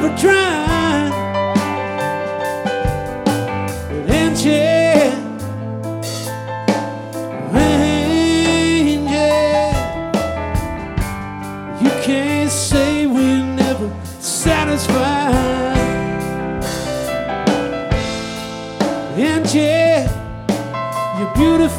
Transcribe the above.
we're trying, but angel, angel, you can't say we're never satisfied.